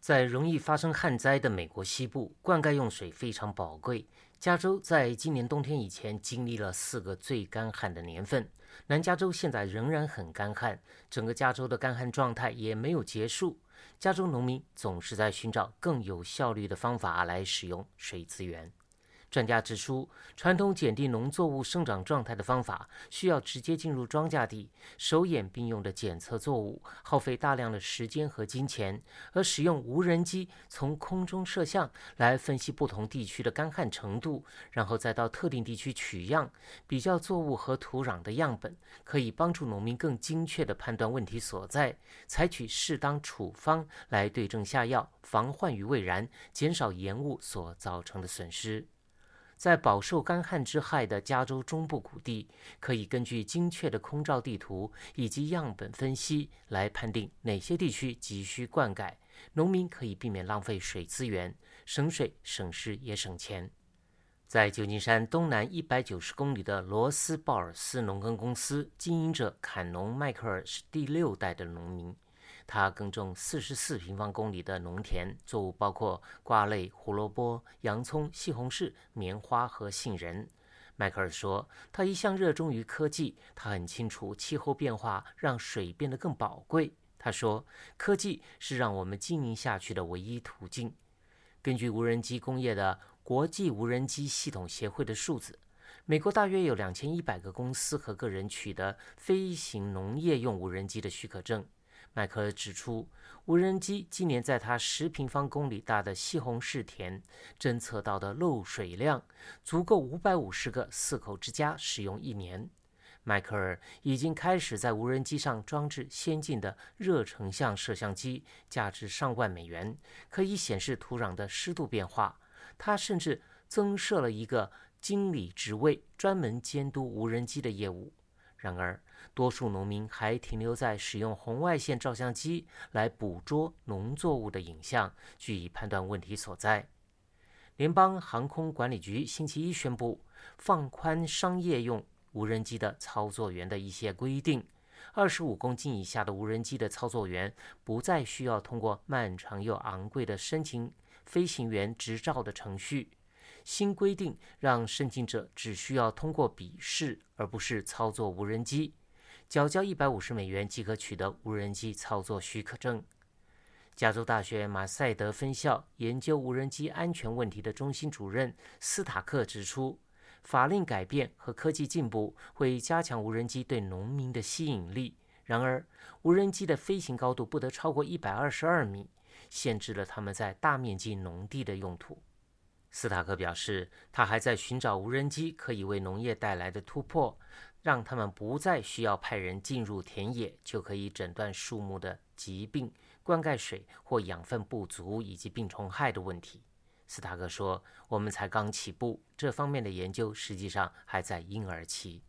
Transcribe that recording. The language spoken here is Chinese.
在容易发生旱灾的美国西部，灌溉用水非常宝贵。加州在今年冬天以前经历了4个最干旱的年份，南加州现在仍然很干旱，整个加州的干旱状态也没有结束。加州农民总是在寻找更有效率的方法来使用水资源。专家指出，传统检定农作物生长状态的方法需要直接进入庄稼地，手眼并用的检测作物，耗费大量的时间和金钱，而使用无人机从空中摄像来分析不同地区的干旱程度，然后再到特定地区取样，比较作物和土壤的样本，可以帮助农民更精确地判断问题所在，采取适当处方来对症下药，防患于未然，减少延误所造成的损失。在饱受干旱之害的加州中部谷地，可以根据精确的空照地图以及样本分析来判定哪些地区急需灌溉，农民可以避免浪费水资源，省水省时也省钱。在旧金山东南190公里的罗斯鲍尔斯农耕公司，经营者坎农·迈克尔是第6代的农民。他耕种44平方公里的农田，作物包括瓜类、胡萝卜、洋葱、西红柿、棉花和杏仁。迈克尔说，他一向热衷于科技，他很清楚气候变化让水变得更宝贵。他说，科技是让我们经营下去的唯一途径。根据无人机工业的国际无人机系统协会的数字，美国大约有2100个公司和个人取得飞行农业用无人机的许可证。迈克尔指出，无人机今年在他10平方公里大的西红柿田侦测到的漏水量，足够550个4口之家使用1年。迈克尔已经开始在无人机上装置先进的热成像摄像机，价值上万美元，可以显示土壤的湿度变化。他甚至增设了一个经理职位，专门监督无人机的业务。然而，多数农民还停留在使用红外线照相机来捕捉农作物的影像，据以判断问题所在。联邦航空管理局星期一宣布，放宽商业用无人机的操作员的一些规定。25公斤以下的无人机的操作员不再需要通过漫长又昂贵的申请飞行员执照的程序。新规定让申请者只需要通过笔试，而不是操作无人机，缴交150美元即可取得无人机操作许可证。加州大学马赛德分校研究无人机安全问题的中心主任斯塔克指出，法令改变和科技进步会加强无人机对农民的吸引力。然而，无人机的飞行高度不得超过122米，限制了它们在大面积农地的用途。斯塔克表示，他还在寻找无人机可以为农业带来的突破，让他们不再需要派人进入田野就可以诊断树木的疾病、灌溉水或养分不足以及病虫害的问题。斯塔克说，我们才刚起步，这方面的研究实际上还在婴儿期。